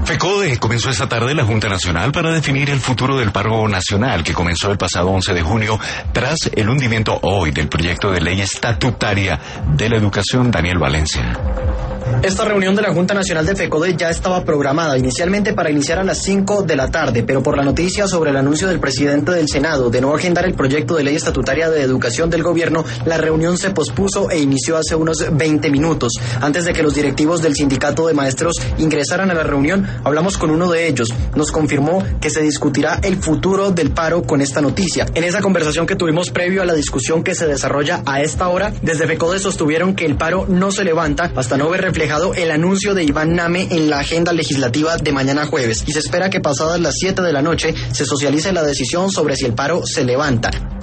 FECODE comenzó esta tarde la Junta Nacional para definir el futuro del paro nacional que comenzó el pasado 11 de junio tras el hundimiento hoy del proyecto de ley estatutaria de la educación. Daniel Valencia. Esta reunión de la Junta Nacional de FECODE ya estaba programada inicialmente para iniciar a las 5 de la tarde, pero por la noticia sobre el anuncio del presidente del Senado de no agendar el proyecto de ley estatutaria de educación del gobierno, la reunión se pospuso e inició hace unos 20 minutos. Antes de que los directivos del sindicato de maestros ingresaran a la reunión, hablamos con uno de ellos. Nos confirmó que se discutirá el futuro del paro con esta noticia. En esa conversación que tuvimos previo a la discusión que se desarrolla a esta hora, desde FECODE sostuvieron que el paro no se levanta hasta no ver reflejado el anuncio de Iván Name en la agenda legislativa de mañana jueves, y se espera que pasadas las 7 de la noche se socialice la decisión sobre si el paro se levanta.